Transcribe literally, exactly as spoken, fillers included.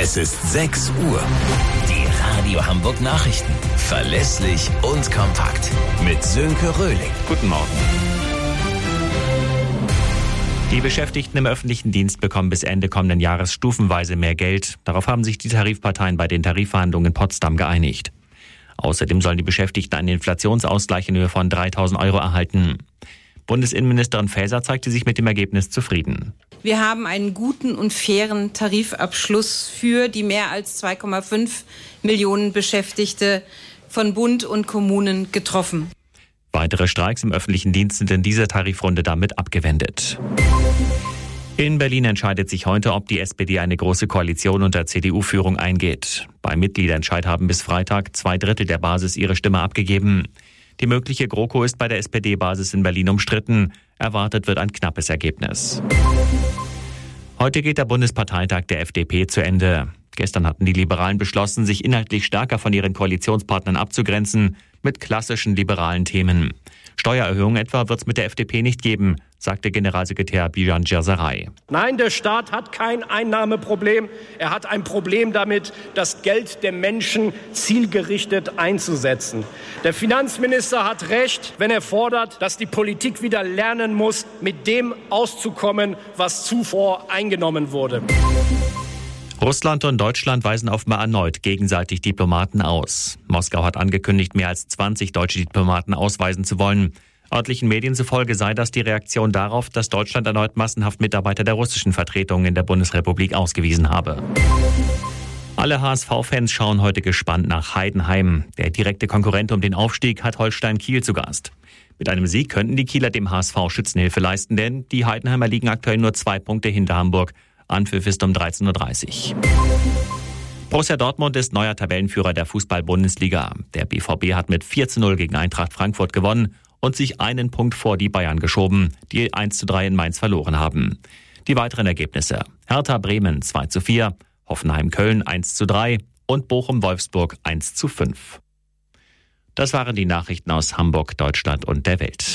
Es ist sechs Uhr. Die Radio Hamburg Nachrichten. Verlässlich und kompakt. Mit Sönke Röhling. Guten Morgen. Die Beschäftigten im öffentlichen Dienst bekommen bis Ende kommenden Jahres stufenweise mehr Geld. Darauf haben sich die Tarifparteien bei den Tarifverhandlungen in Potsdam geeinigt. Außerdem sollen die Beschäftigten einen Inflationsausgleich in Höhe von dreitausend Euro erhalten. Bundesinnenministerin Faeser zeigte sich mit dem Ergebnis zufrieden. Wir haben einen guten und fairen Tarifabschluss für die mehr als zwei Komma fünf Millionen Beschäftigte von Bund und Kommunen getroffen. Weitere Streiks im öffentlichen Dienst sind in dieser Tarifrunde damit abgewendet. In Berlin entscheidet sich heute, ob die S P D eine große Koalition unter C D U-Führung eingeht. Beim Mitgliederentscheid haben bis Freitag zwei Drittel der Basis ihre Stimme abgegeben. Die mögliche GroKo ist bei der S P D-Basis in Berlin umstritten. Erwartet wird ein knappes Ergebnis. Heute geht der Bundesparteitag der F D P zu Ende. Gestern hatten die Liberalen beschlossen, sich inhaltlich stärker von ihren Koalitionspartnern abzugrenzen mit klassischen liberalen Themen. Steuererhöhungen etwa wird es mit der F D P nicht geben, sagte Generalsekretär Bijan Djerzaray. Nein, der Staat hat kein Einnahmeproblem. Er hat ein Problem damit, das Geld der Menschen zielgerichtet einzusetzen. Der Finanzminister hat recht, wenn er fordert, dass die Politik wieder lernen muss, mit dem auszukommen, was zuvor eingenommen wurde. Russland und Deutschland weisen offenbar erneut gegenseitig Diplomaten aus. Moskau hat angekündigt, mehr als zwanzig deutsche Diplomaten ausweisen zu wollen. Örtlichen Medien zufolge sei das die Reaktion darauf, dass Deutschland erneut massenhaft Mitarbeiter der russischen Vertretung in der Bundesrepublik ausgewiesen habe. Alle H S V-Fans schauen heute gespannt nach Heidenheim. Der direkte Konkurrent um den Aufstieg hat Holstein Kiel zu Gast. Mit einem Sieg könnten die Kieler dem H S V Schützenhilfe leisten, denn die Heidenheimer liegen aktuell nur zwei Punkte hinter Hamburg. Anpfiff ist um dreizehn Uhr dreißig. Borussia Dortmund ist neuer Tabellenführer der Fußball-Bundesliga. Der B V B hat mit vier zu null gegen Eintracht Frankfurt gewonnen und sich einen Punkt vor die Bayern geschoben, die eins zu drei in Mainz verloren haben. Die weiteren Ergebnisse: Hertha Bremen zwei zu vier, Hoffenheim Köln eins zu drei und Bochum Wolfsburg eins zu fünf. Das waren die Nachrichten aus Hamburg, Deutschland und der Welt.